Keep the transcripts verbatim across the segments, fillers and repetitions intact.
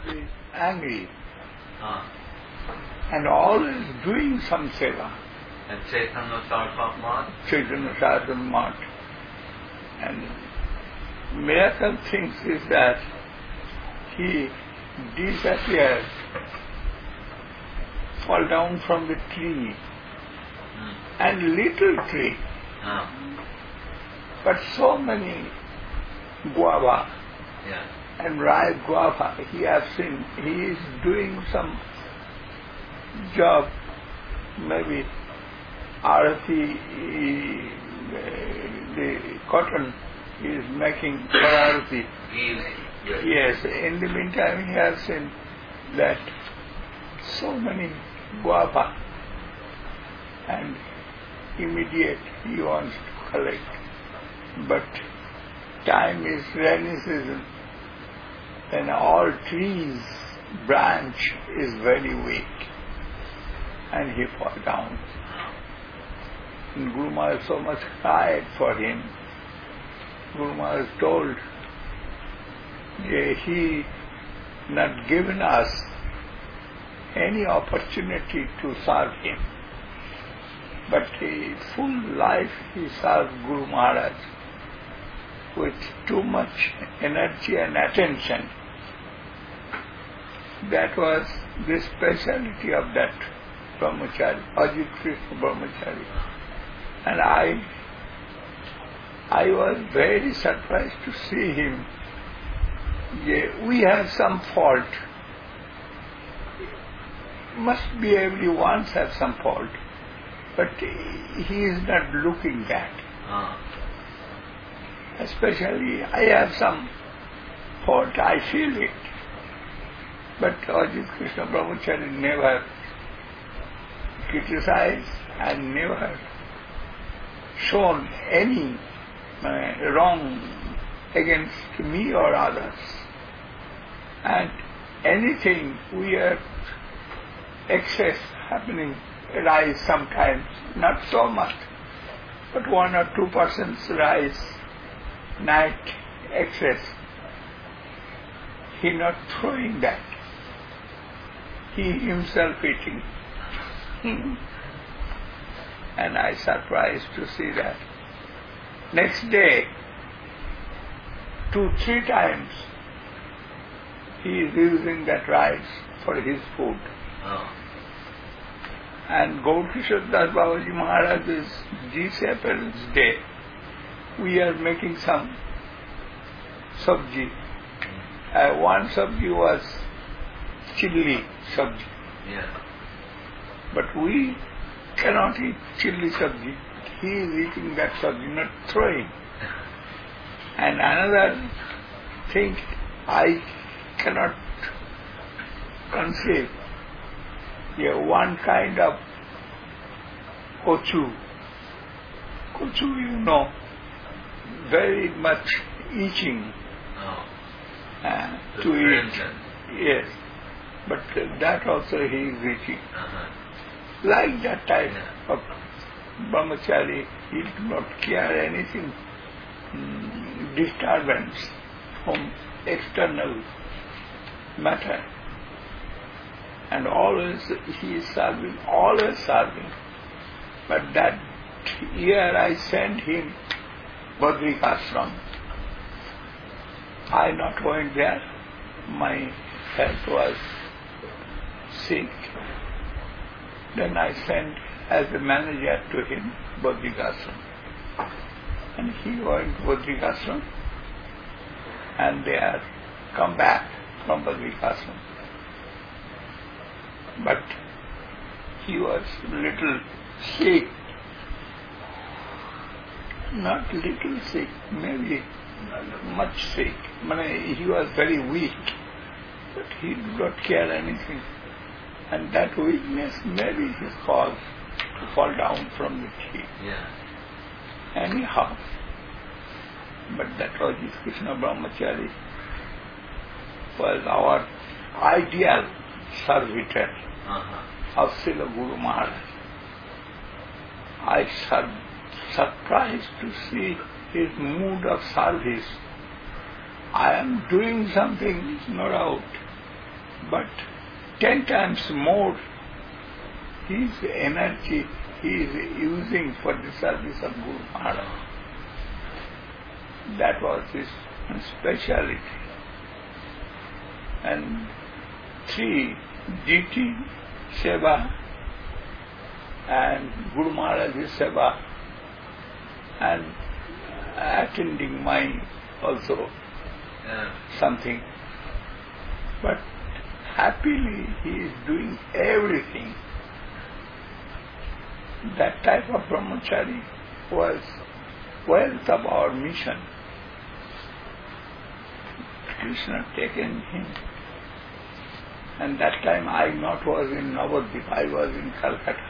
constantly angry Ah. and always doing some seva. And Chaitanya Saraswat Math? Chaitanya Saraswat Math. And miracle things is that he disappears, fall down from the tree, Mm. and little tree, Ah. but so many guava Yeah. and ripe guava. He has seen, he is doing some job, maybe Arati, the cotton he is making for Arati. He's, yes. Yes, in the meantime he has seen that so many guava and immediate he wants to collect. But time is rainy season and all trees branch is very weak and he fall down. And Guru Maharaj so much cried for him. Guru Maharaj told that he not given us any opportunity to serve him. But he, full life he served Guru Maharaj with too much energy and attention. That was the speciality of that Brahmachari, Ajit Krishna Brahmachari. And I, I was very surprised to see him. Yeah, we have some fault. Must be everyone have some fault. But he is not looking that. Ah. Especially I have some fault, I feel it. But Ajit Krishna Brahmachari never criticized and never shown any uh, wrong against me or others. And anything we are excess happening rise sometimes, not so much, but one or two persons rise, night excess. He not throwing that. He himself eating. And I surprised to see that. Next day, two, three times, he is using that rice for his food. Oh. And Gaurkishore Das Babaji Maharaj's disappearance day, we are making some sabji. Uh, one sabji was chilli sabji. Yeah. But we cannot eat chilli sabji. He is eating that sabji, not throwing. And another thing I cannot conceive. Yeah, one kind of kochu. Kochu, you know, very much itching Oh. uh, The to eat. crimson. Yes, but uh, that also he is eating. Uh-huh. Like that type Yeah. of brahmachari, he do not care anything, mm, disturbance from external matter. And always he is serving, always serving. But that year I sent him Badrika Ashram. I not going there. My health was sick. Then I sent as a manager to him Badrika Ashram. And he went to Badrika Ashram and they are come back from Badrika Ashram. But he was little sick, not little sick, maybe much sick. He was very weak, but he did not care anything. And that weakness may be his cause to fall down from the tree. Yeah. Anyhow, but that was Krishna Brahmachari was our ideal servitor Uh-huh. of Srila Guru Maharaj. I sur- surprised to see his mood of service. I am doing something, no doubt, but ten times more his energy he is using for the service of Guru Maharaj. That was his speciality. And three, duty, seva, and Guru Maharaj's seva, and attending my also Yeah. something. But happily he is doing everything. That type of brahmachari was wealth of our mission. Krishna taken him. And that time I not was in Navadvip, I was in Calcutta.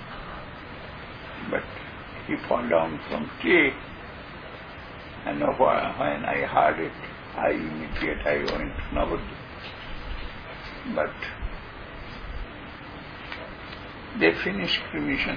But he fell down from tree, and when I heard it, I immediately I went to Navadvip. But they finished cremation,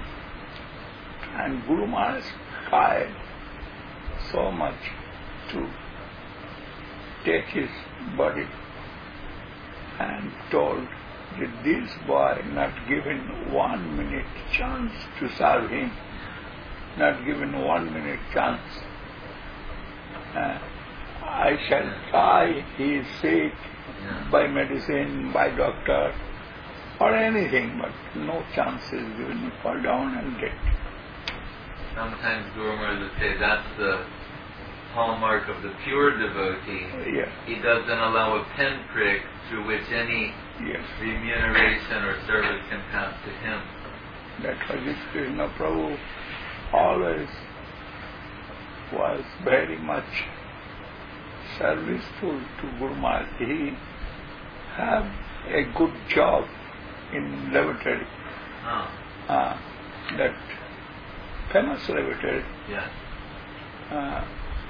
and Guru Maharaj tried so much to take his body and told that this boy not given one minute chance to serve him, not given one minute chance. Uh, I shall try, he is sick, Yeah. by medicine, by doctor, or anything, but no chance is given. You fall down and dead. Sometimes Guru Maharaj would say that's the hallmark of the pure devotee. Yes, He doesn't allow a pinprick through which any yes. remuneration or service can pass to him. That was Krishna Prabhu always was very much serviceful to Guru Maharaj. He had a good job in lavatory, Oh, uh, that famous lavatory. yes. Uh,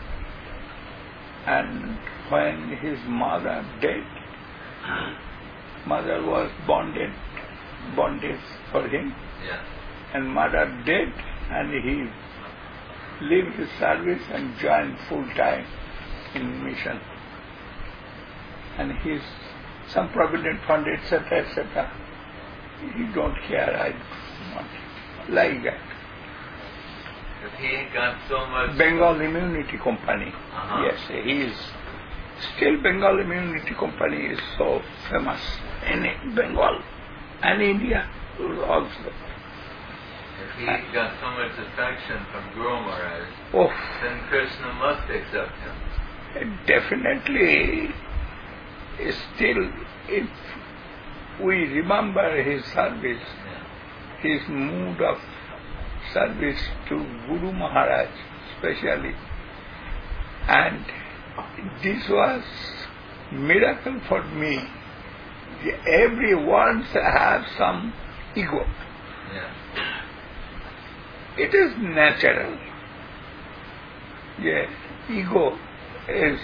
and when his mother died, mother was bonded, bondage for him, Yes. and mother dead, and he leave his service and joined full time in mission. And he's some provident fund, et cetera, et cetera. He don't care, I don't want it. Like that. But he got so much. Bengal Immunity Company. Uh-huh. Yes, he is. Still Bengal Immunity Company is so famous in Bengal and India also. If he got so much affection from Guru Maharaj, Oh, then Krishna must accept him. definitely, still, if we remember his service, Yeah. his mood of service to Guru Maharaj especially, and this was miracle for me. Everyone has some ego. Yeah. It is natural. Yeah, ego is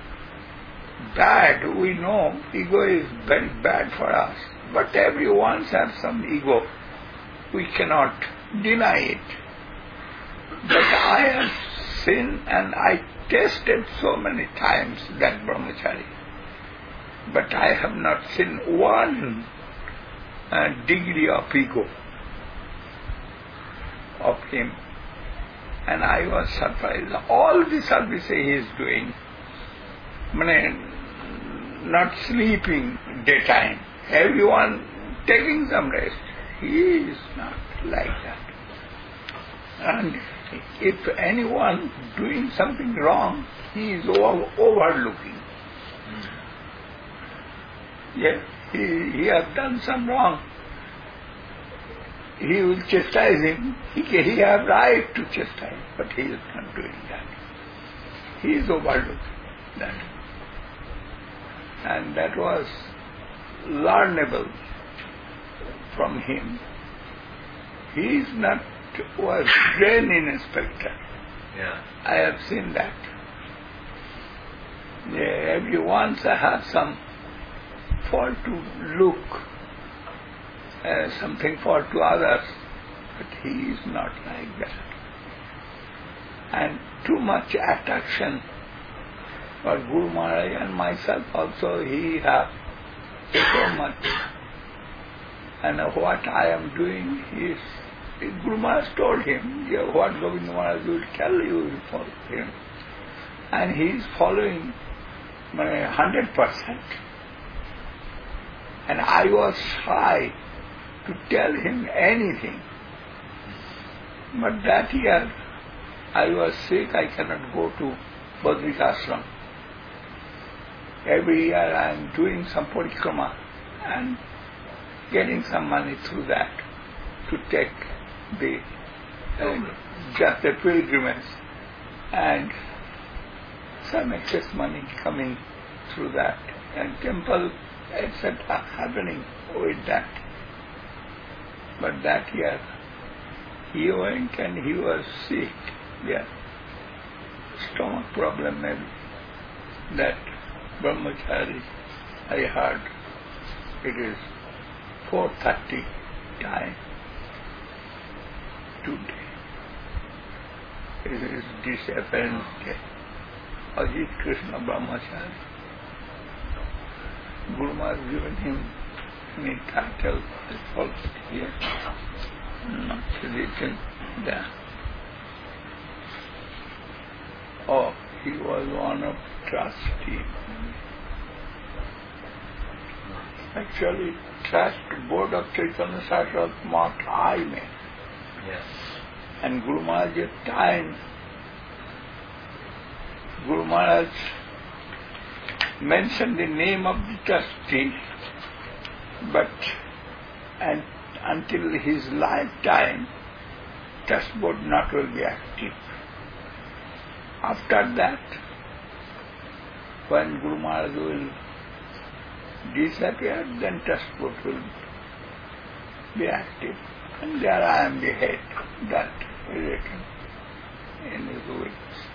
bad. We know ego is very bad for us. But everyone has some ego. We cannot deny it. But I have seen and I tasted so many times that brahmachari. But I have not seen one uh, degree of ego of him. And I was surprised. All the service he is doing, not sleeping daytime, everyone taking some rest. He is not like that. And if anyone doing something wrong, he is over, overlooking. Mm. Yeah, he, he has done some wrong. He will chastise him. He, can, he has right to chastise, but he is not doing that. He is overlooking that. And that was learnable from him. He is not was grain inspector. Yeah. I have seen that. Yeah, everyone has some fault to look, uh, something fault to others, but he is not like that. And too much attraction for Guru Maharaj and myself also, he have so much. And what I am doing is, Guru Maharaj told him, yeah, what Govinda Maharaj will tell you, will follow him. And he is following one hundred percent. And I was shy to tell him anything. But that year, I was sick, I cannot go to Badrikashram. Every year I am doing some parikrama and getting some money through that to take the uh, just the pilgrimage, and some excess money coming through that, and temple, et cetera happening with that. But that year he went and he was sick. Yeah, stomach problem maybe. That brahmachari, I heard, it is four thirty time today. It is disappearance day. Ajit Krishna Brahmachari. Guru Maharaj given him any title, it's also here, not written there. Oh, he was one of trustee. Actually, trust board of Chaitanya Sastra marked I made. Yes. And Guru Maharaj at time, Guru Maharaj mentioned the name of the trustee, but and until his lifetime, trust board not will be active. After that, when Guru Maharaj will disappear, then trust board will be active. And there I am the head, that is written in his wills.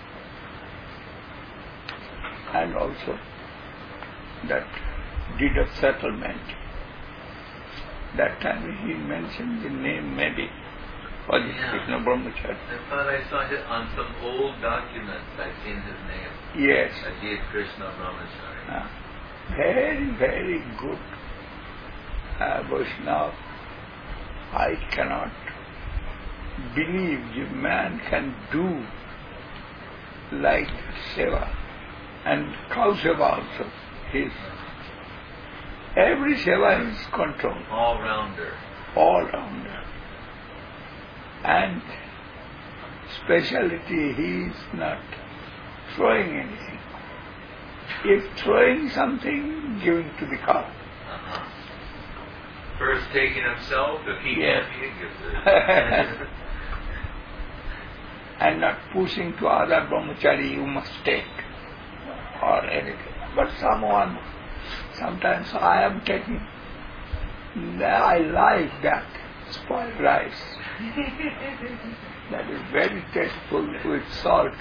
And also that deed of settlement. That time he mentioned the name maybe, Ajit Yeah. Krishna Brahmachari. I thought I saw it on some old documents. I've seen his name. Yes. Ajit Krishna Brahmachari. Uh, very, very good uh, Vaishnava. I cannot believe the man can do like seva and cow seva also. His every seva is controlled. All rounder. All rounder. And speciality, he is not throwing anything. If throwing something, giving to the cow. Uh-huh. First taking himself, if he Yes. can't, he gives it. And not pushing to other brahmachari, you must take, or anything. But someone, sometimes I am taking, I like that spoiled rice. That is very tasteful with salt.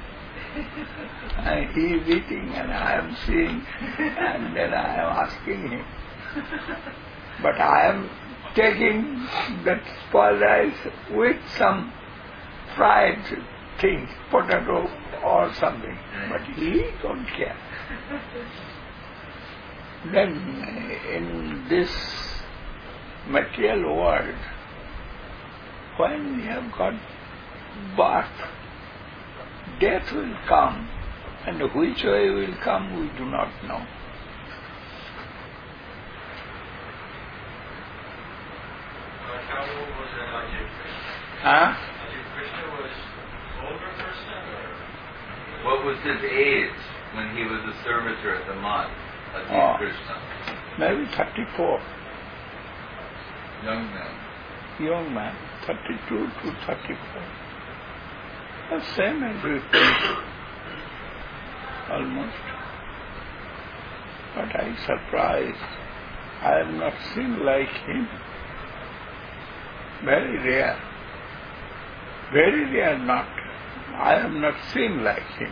And he is eating and I am seeing, and then I am asking him. But I am taking that spoiled rice with some fried thing, potato or something. But he don't care. Then in this material world, when we have got birth, death will come, and which way will come we do not know. But how old was that Ajit Krishna? Huh? Ajit Krishna was older person, or? What was his age when he was a servitor at the mosque? Ajit Oh. Krishna. Maybe thirty-four, Young man. young man, thirty-two to thirty-four. The same as we think, almost. But I surprised. I have not seen like him. Very rare. Very rare not. I have not seen like him.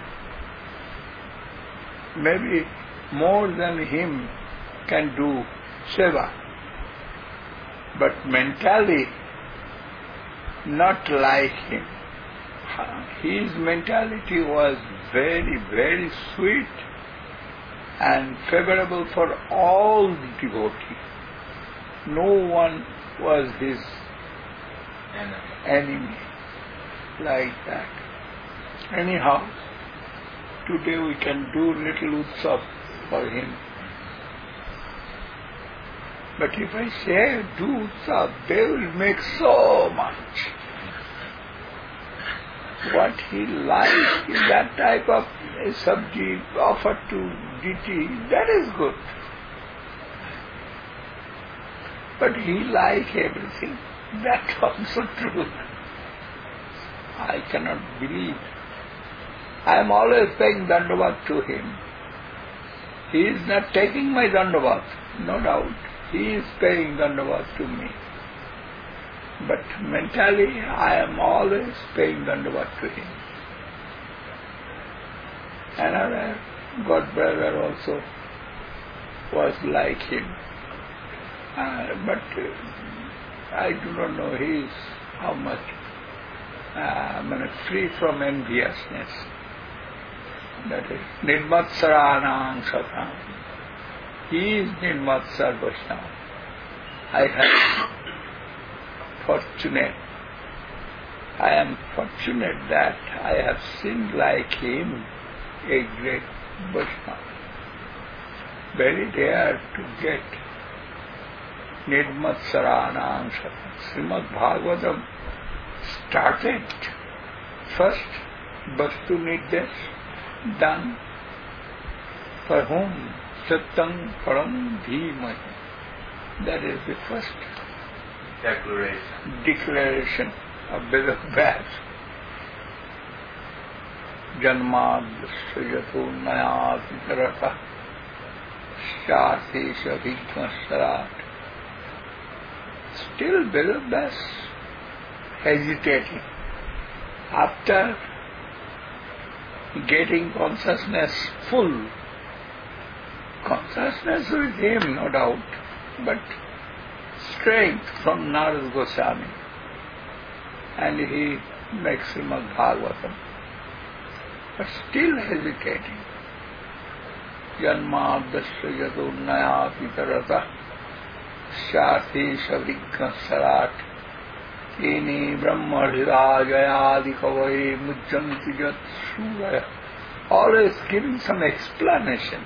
Maybe more than him can do seva. But mentally, not like him. His mentality was very, very sweet. and favorable for all the devotees. No one was his Enemy. enemy like that. Anyhow, today we can do little utsav for him. But if I say do utsav, they will make so much. What he likes is that type of a sabji offered to deity, that is good. But he likes everything, that's also true. I cannot believe. I am always paying dandavat to him. He is not taking my dandavat, no doubt. He is paying dandavat to me. But mentally, I am always paying dandavat to him. Another god brother also was like him. Uh, but uh, I do not know he is how much uh, I mean, free from enviousness. That is Nirmatsaranang Satam. He is Nirmatsar Vaishnava. I have fortunate. I am fortunate that I have seen like him a great Vaishnava. Very rare to get Nirmatsaranang Satam. Srimad Bhagavatam started first Vastu Nirdesh, done for whom Satyam Param Dhimai. That is the first Declaration. declaration of Veda Vyas. Janmadasya yato nayati tarata shasesha vignasarat. Still Veda Vyas hesitating. After getting consciousness full, consciousness with him, no doubt, but strength from Narada Goswami, and he makes Srimad Bhagavatam, but still hesitating. Janmadasya yato nayati tarata shasesha vignasarat. Tini Brahma Hridayayadi Kavai Mujjanti Jat Suraya. Always giving some explanation.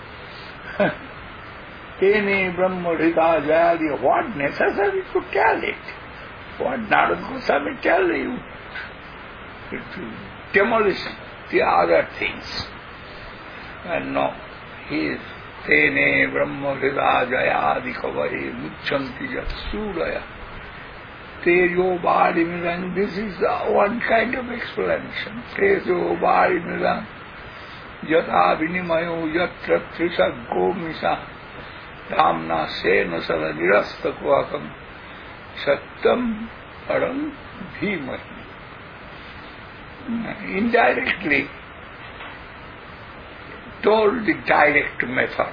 Tini Brahma Hridayayadi, what necessary to tell it? What Narada Goswami tell you? To demolish the other things. And no, he is Tene Brahma Hridayayadi Kavai Mujjanti Jat Suraya. Tejo Bhari Mirang, this is uh, one kind of explanation. Tejo Bhari Mirang, Yata Vinimayo Yatra Trisa Gomisa, Dhamna Sena Sala Nirasta Kvakam, Satyam Param Dhimahi. Indirectly told the direct method.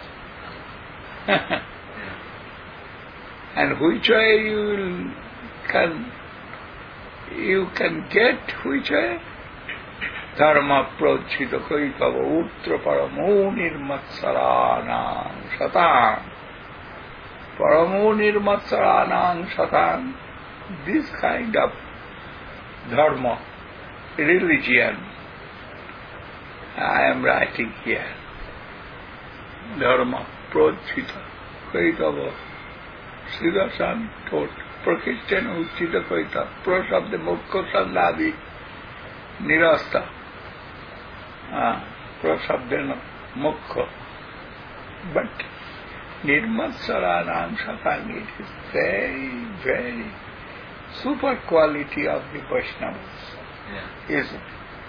And which way you will can you can get which way? Dharma prochita kaitava utra paramo nirmatsaranang satam. Paramo nirmatsaranang satam. This kind of dharma, religion, I am writing here. Dharma prochita kaitava. Sridhar Swami told, Prakrityana Uchita Kaita, Prasabde Mukha Sandhavi Nirasta. Ah, Prasabdena Mukha. But Nirmatsaranam Satang, it is very, very super quality of the Vaishnavas. Yeah. Isn't it?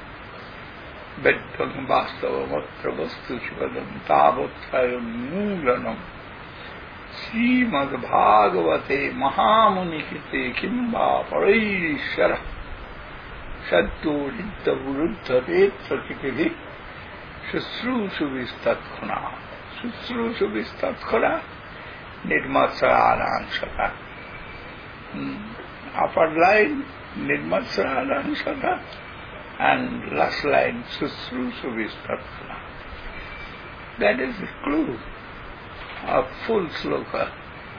Beddham Vastava Matra Vastu Shivadam Tavotrayam Moolanam Srimad Bhagavate Mahamunihite Kimba Parishara Saddo Ritta Vuruddha Petra Tikiri Shusrushu Vistatkhana Shusrushu Vistatkhana Nirmatsaranam Sata. Upper line Nirmatsaranam Sata and last line Shusrushu Vistatkhana. That is the clue of full sloka.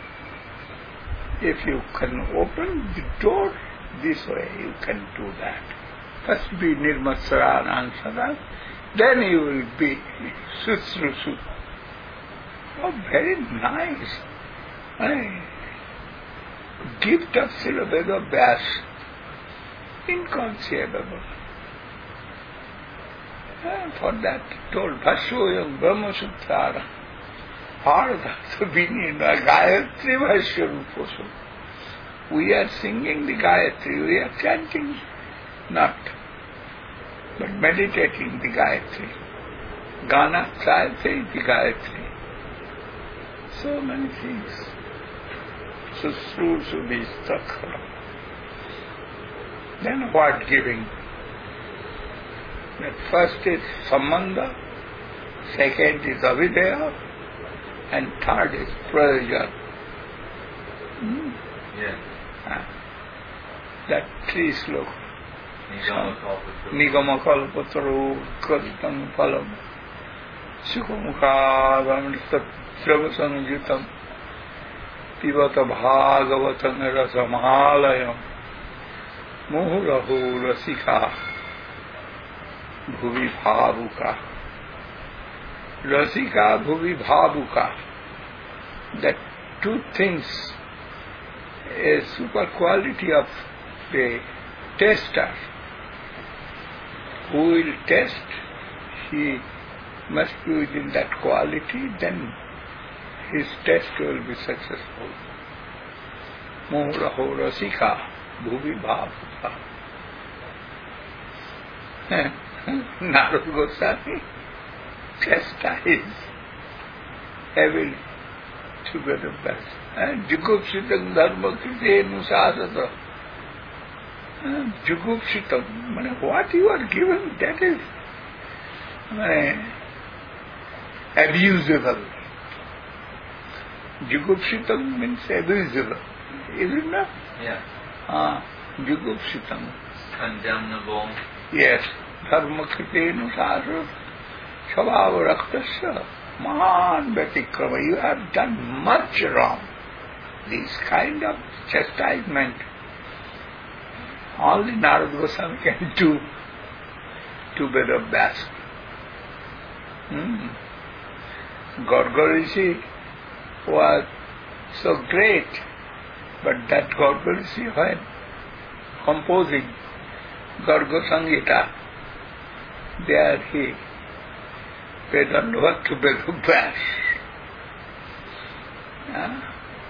If you can open the door this way, you can do that. First be nirmasara ansara, then you will be susrusu. Oh, very nice. Hey. Gift of Srila Veda Vyas. Inconceivable. And for that told Bhashyoyam Brahma Sutrara. Ardha Vinina Gayatri Bhashyaruposu. We are singing the Gayatri, we are chanting, not, but meditating the Gayatri. Gana Chayate the Gayatri. So many things. Susrusu Vistakara. Then what giving? That first is Sambandha, second is Avideya, and third is Prayojan. Hmm? Yes. Ah. That three sloka. Nigama Kalpataru Kraditam Phalam Sukhamukha Sravasanujitam Pivata Bhagavatam Rasamalayam Muhurahu Rasika Bhuvi Bhavuka. Rasika Bhuvi Bhavuka. That two things, a super quality of the tester. Who will test, he must be within that quality, then his test will be successful. Mohuraho Rasika Bhuvi Bhavuka. Narad Goswami chastised heavily to get the best. And Jugupsitam Dharma Krite Nusasata. Jugupsitam, what you are given, that is uh, abusable. Jugupsitam means abusable. Is it not? Yeah. Ah, Jugupsitam. Condemnable. Yes. Dharma Krite Nusasata. Svabhava Raktasya. Mahan Vyatikrama. You have done much wrong. This kind of chastisement only Narad Goswami can do to Veda Vyas. Hmm. Garga Rishi was so great, but that Garga Rishi, when composing Garga Sangita, there he paid dandavat to Veda Vyas. Yeah.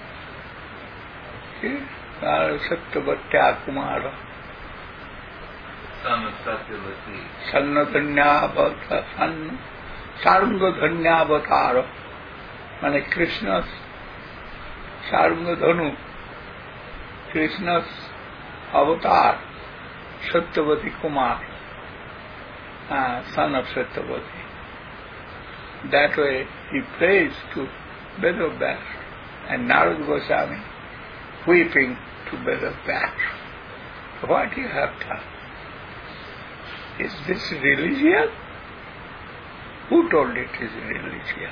Satyavatya Kumara. Son of Satyavati. Sannadhanyavata, San, Sarungadhanyavatara. Mane Krishna's Sarungadhanu, Krishna's avatar, Satyavati Kumar, uh, son of Satyavati. That way he prays to Veda Vyas, and Narad Goswami weeping to Veda Vyas. What you have done? Is this religion? Who told it is religion?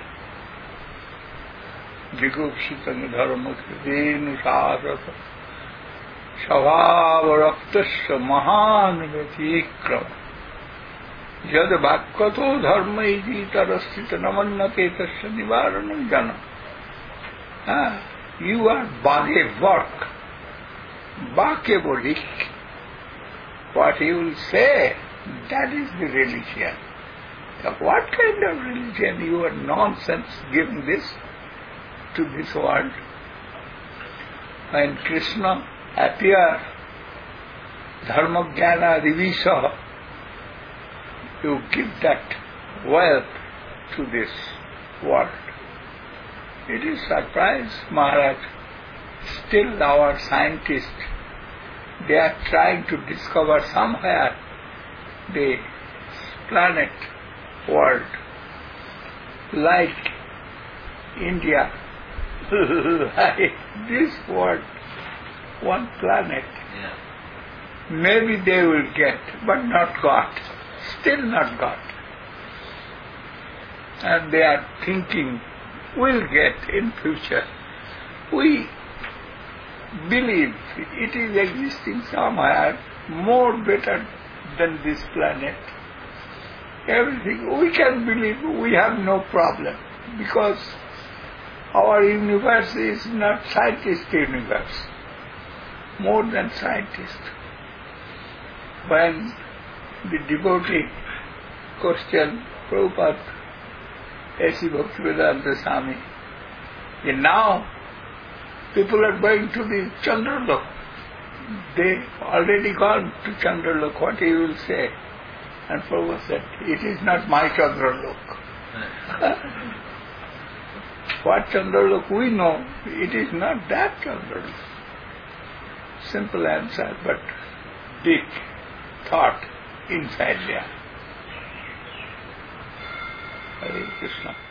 Jigupsitam dharma kritenu sādhata svabhava raktasya mahan vyatikrama yad bhakkato dharma iti tarasthita namannate tasya nivaranam jana. Ah, you are bhage work. Bhake bolik. What you will say, that is the religion. Now, what kind of religion? You are nonsense giving this to this world. When Krishna appeared, dharma jnana divisa, you give that wealth to this world. It is surprise, Maharaj. Still our scientists, they are trying to discover somewhere the planet world, like India, like this world, one planet. Yeah. Maybe they will get, but not got. Still not got. and they are thinking will get in future. We believe it is existing somewhere more better than this planet. Everything we can believe, we have no problem, because our universe is not scientist universe, more than scientist. When the devotee questioned Prabhupada, A C Bhaktivedanta Swami, and now people are going to the Chandralok. They already gone to Chandralok, what he will say? And Prabhupada said, it is not my Chandralok. What Chandralok we know, it is not that Chandralok. Simple answer, but deep thought inside there. Hare Krishna.